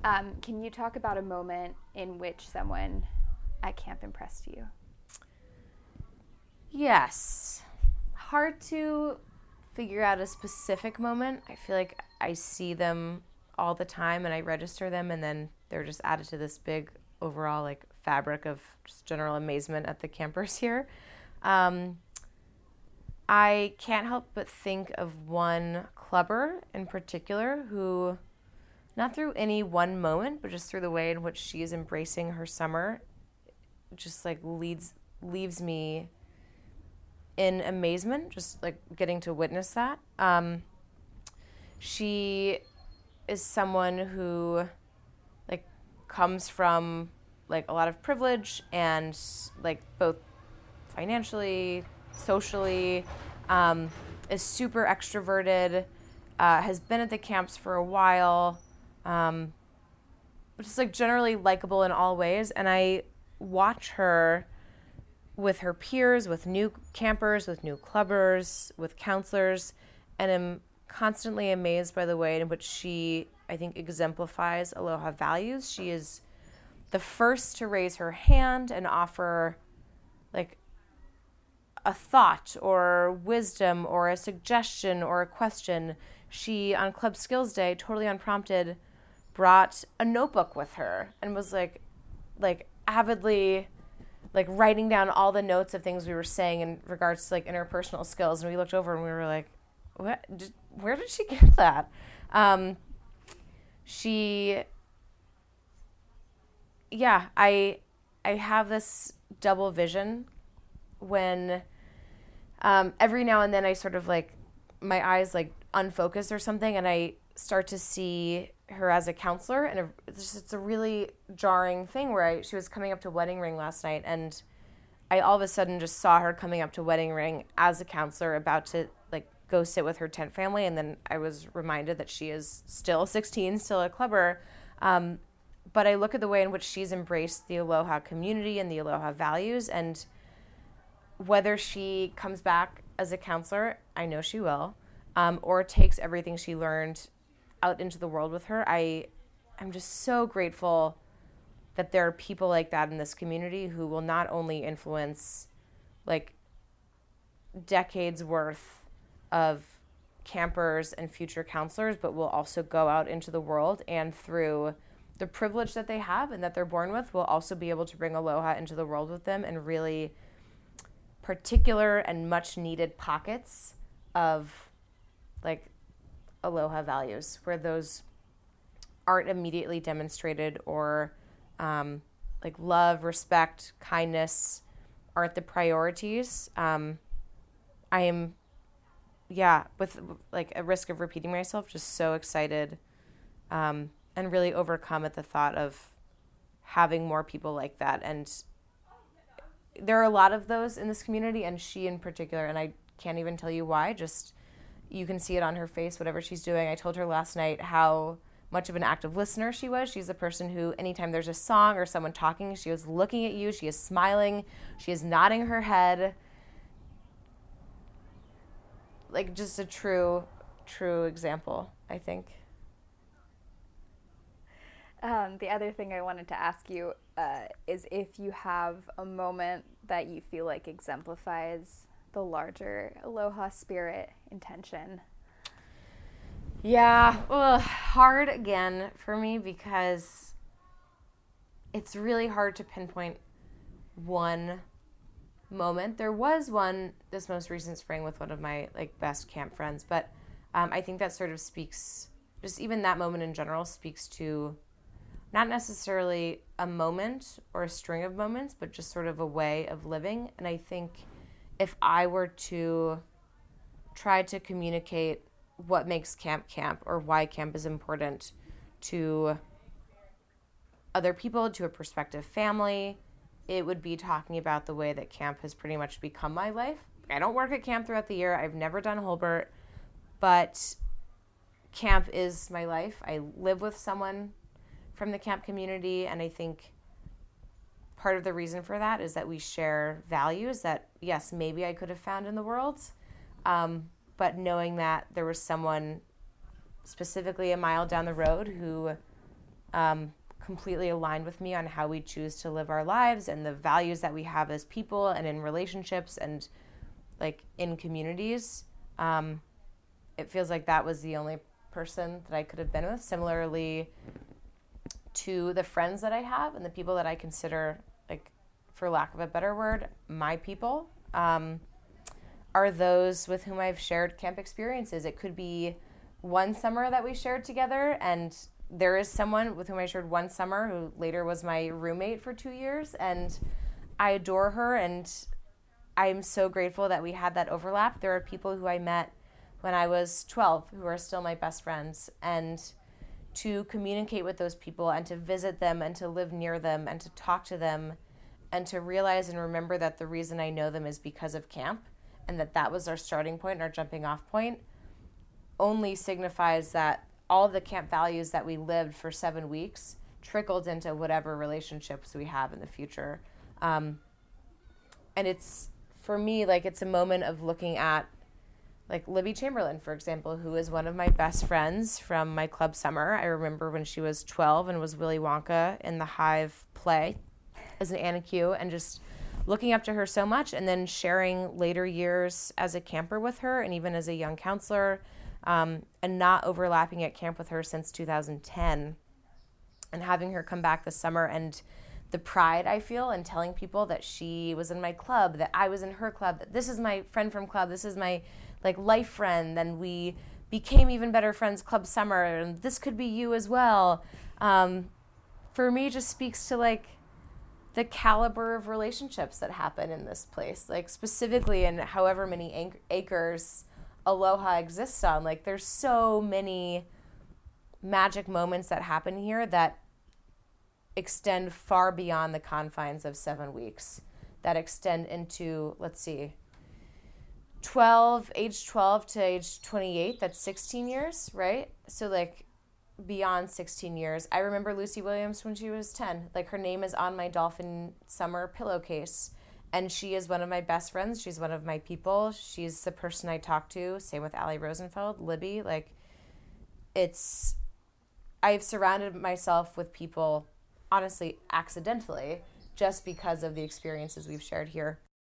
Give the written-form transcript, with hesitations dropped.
Can you talk about a moment in which someone at camp impressed you? Yes. Hard to figure out a specific moment. I feel like I see them all the time and I register them, and then they're just added to this big overall like fabric of just general amazement at the campers here. Um, I can't help but think of one clubber in particular who, not through any one moment, but just through the way in which she is embracing her summer, just like leaves me in amazement, just like getting to witness that. She is someone who like comes from like a lot of privilege and like both financially, socially, um, is super extroverted, has been at the camps for a while, um, just like generally likable in all ways. And I watch her with her peers, with new campers, with new clubbers, with counselors, and am constantly amazed by the way in which she, I think, exemplifies Aloha values. She is the first to raise her hand and offer like a thought or wisdom or a suggestion or a question. She, on Club Skills Day, totally unprompted, brought a notebook with her and was like avidly like writing down all the notes of things we were saying in regards to like interpersonal skills. And we looked over and we were like, where did she get that? She, yeah, I have this double vision when every now and then I sort of like, my eyes like unfocus or something, and I start to see her as a counselor, and it's a really jarring thing where she was coming up to Wedding Ring last night, and I all of a sudden just saw her coming up to Wedding Ring as a counselor about to like go sit with her tent family, and then I was reminded that she is still 16, still a clubber, but I look at the way in which she's embraced the Aloha community and the Aloha values, and whether she comes back as a counselor, I know she will, or takes everything she learned out into the world with her, I'm just so grateful that there are people like that in this community who will not only influence like decades worth of campers and future counselors, but will also go out into the world and through the privilege that they have and that they're born with, will also be able to bring Aloha into the world with them and really particular and much needed pockets of like Aloha values where those aren't immediately demonstrated, or like love, respect, kindness aren't the priorities. I am, yeah, with like a risk of repeating myself, just so excited and really overcome at the thought of having more people like that. And there are a lot of those in this community, and she in particular, and I can't even tell you why, just you can see it on her face, whatever she's doing. I told her last night how much of an active listener she was. She's the person who, anytime there's a song or someone talking, she is looking at you, she is smiling, she is nodding her head. Like just a true example, I think. The other thing I wanted to ask you is if you have a moment that you feel like exemplifies the larger Aloha spirit intention. Yeah, hard again for me because it's really hard to pinpoint one moment. There was one this most recent spring with one of my like best camp friends, but I think that sort of speaks, just even that moment in general speaks to not necessarily a moment or a string of moments, but just sort of a way of living. And I think if I were to try to communicate what makes camp or why camp is important to other people, to a prospective family, it would be talking about the way that camp has pretty much become my life. I don't work at camp throughout the year. I've never done Holbert, but camp is my life. I live with someone from the camp community, and I think part of the reason for that is that we share values that, yes, maybe I could have found in the world, but knowing that there was someone specifically a mile down the road who completely aligned with me on how we choose to live our lives and the values that we have as people and in relationships and like in communities. It feels like that was the only person that I could have been with. Similarly to the friends that I have and the people that I consider, like, for lack of a better word, my people, are those with whom I've shared camp experiences. It could be one summer that we shared together, and there is someone with whom I shared one summer who later was my roommate for 2 years, and I adore her, and I'm so grateful that we had that overlap. There are people who I met when I was 12 who are still my best friends, and to communicate with those people and to visit them and to live near them and to talk to them and to realize and remember that the reason I know them is because of camp and that was our starting point and our jumping off point only signifies that all of the camp values that we lived for 7 weeks trickled into whatever relationships we have in the future. And it's, for me, like, it's a moment of looking at, like, Libby Chamberlain, for example, who is one of my best friends from my club summer. I remember when she was 12 and was Willy Wonka in the Hive play as an Anna Q, and just looking up to her so much, and then sharing later years as a camper with her and even as a young counselor, and not overlapping at camp with her since 2010, and having her come back this summer, and the pride I feel in telling people that she was in my club, that I was in her club, that this is my friend from club, this is my, like, life friend, and we became even better friends club summer, and this could be you as well. For me, just speaks to, like, the caliber of relationships that happen in this place, like, specifically in however many acres Aloha exists on. Like, there's so many magic moments that happen here that extend far beyond the confines of 7 weeks, that extend into, let's see, age 12 to age 28, that's 16 years, right? So, like, beyond 16 years. I remember Lucy Williams when she was 10. Like, her name is on my Dolphin Summer pillowcase, and she is one of my best friends. She's one of my people. She's the person I talk to. Same with Allie Rosenfeld, Libby. Like, I've surrounded myself with people, honestly, accidentally, just because of the experiences we've shared here.